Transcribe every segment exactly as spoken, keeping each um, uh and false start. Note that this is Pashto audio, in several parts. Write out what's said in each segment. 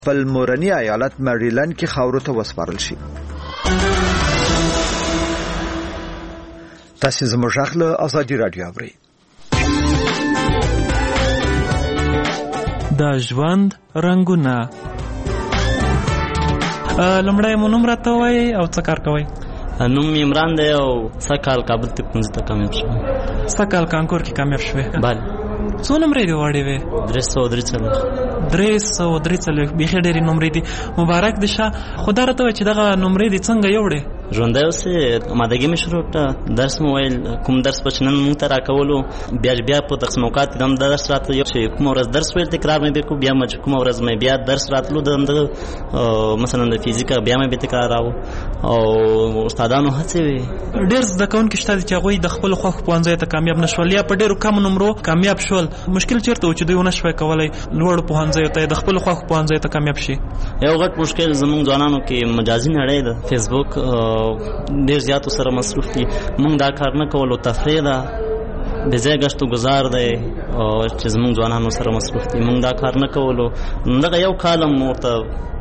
په مورني ایالت میریلند کې خاورو ته وسپارل شي. تاسو زموږ غږ له ازادي رادیو اورئ. د ژوند رنگونه. لمړی مو نوم راته وایئ او څه کار کوئ؟ نوم عمران دی او سږ کال کابل طب پوهنځي ته کامیاب شوم. سږ کال کانکور کې کامیاب شوې؟ بله. څو نمرې دې وړې وې؟ درې سوه درې څلوېښت. درې سوه درې څلوېښت بیخي ډېرې نمرې دي. مبارک دې شه. خو دا راته وایه چې دغه نمرې دې څنګه یوړې؟ ژوندی اوسې مادګي مې شروع کړه. درس مې ویل کوم درس به چې نن مونږ ته راکولو بیا بیا په تقسیم اوقات کې هم درس راتلو چې کومه ورځ درس ویل تکرار مې بیا کو بیا مې کومه ورځ مې بیا درس راتلو د همدغه مثلا د فزیکا بیا مې بیا تکراراوه او استادانو هڅې وې. ډېر زده کوونکي شته چې هغوی د خپلو خوښو پوهنځیو ته کامیاب نه شول یا په ډېرو کمو نمرو کامیاب شول. مشکل چېرته و چې دوی ونه شوی کولی لوړو پوهنځیو ته د خپلو خوښو پوهنځیو ته کامیاب شي؟ یو غټ مشکل زموږ ځوانانو کې مجازي نړۍ ده، فیسبوک ډېر زیاتو سره مصروف دي. موږ دا کار نه کولو، تفریح ده، بې ځای ګشت و ګزار دی چې زموږ ځوانانو سره مصروف دي. موږ دا کار نه کولو. دغه یو کال هم ورته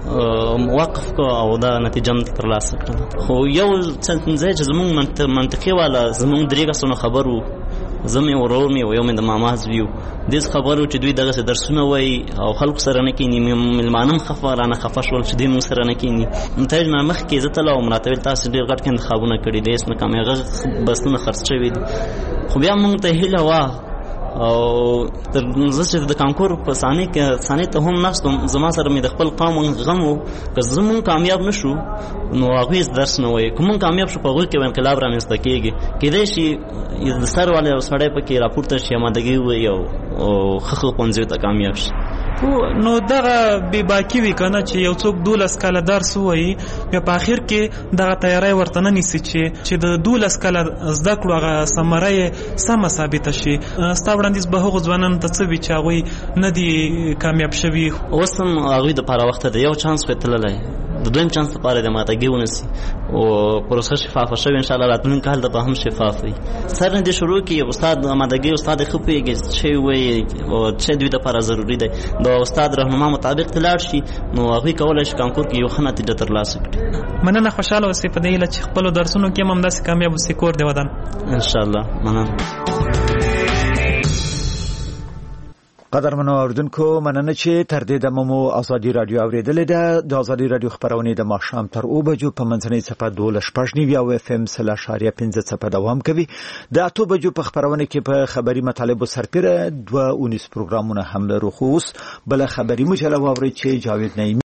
وقف کو او دا نتیجه هم ترلاسه کړله. خو یو ځای چې زموږ منطقي والا زموږ درې کسانو خبر وو، زه مې ورور مې و یو مې د ماما زوی و، دې خبر و چې دوی دغسې درسونه وایي او خلکو سره نه کښېني. مېلمانه هم خفه رانه خفه شول چې دوی موږ سره نه کښېني. نتایج نه مخکې زه تله وم، راته ویل تاسې ډېر غټ انتخابونه کړي دي، هېڅ نه کم هغه بسونه خرڅ شوي دي. خو بیا موږ ته هیله وه او زه چې د کانکور په ثانیې کې ثانیې ته هم ناست وم، زما سره مې د خپل قوم غم و که زموږ کامیاب نه شو نو هغوی درس نه وایي، که موږ کامیاب شو په هغوی کې به انقلاب رامنځته کېږي. کېدای شي د سر والی یو سړی پکې راپورته شي، امادګي ووایي او ښه ښه ښوونځیو ته کامیاب شي. نو دغه بې باکي وي که نه چې یو څوک دولس کاله درس ووایي بیا په آخر کې دغه تیاری ورته نه نیسي چې چې د دولس کاله زده کړو هغه ثمره یې سمه ثابته شي. ستا وړاندیز به هغو ځوانانو ته څه وي چې هغوی نه دي کامیاب شوي؟ اوس هم هغوی دپاره وخته ده، یو چانس خو یې تللی، د دویم چانس لپاره د ماتګي ونیسي او پروسه شفافه شوې انشاءالله راتلونکي کال ته به هم شفاف وي. سر نه دې شروع کړي، استاد مادګي استاد یې ښه پوهېږي چې وایي چې دوی دپاره ضروري دی، د استاد رهنما مطابق ته لاړ شي نو هغوی کولی شي کانکور کې یو ښه نتیجه ترلاسه کړي. مننه، خوشحاله اوسئ په دې هیله چې خپلو درسونو کې هم همداسې کامیاب اوسئ. کور دې ودان انشاءالله. مننه. قدرمنو اوریدونکو، مننه چې تر دې دمه مو ازادي رادیو اورېدلې ده. د ازادي رادیو خپرونې د ماښام تر اوه بجو په منځنۍ څپه دولس شپږ نوي او اف ام سل اشاریه پنځه څپه دوام کوي. د اتو بجو په خپرونه کې په خبري مطالبو سرپیره دوه اونیس پروګرامونه هم لرو. خو اوس بله خبري مجله واورئ چې جاوید نعیمي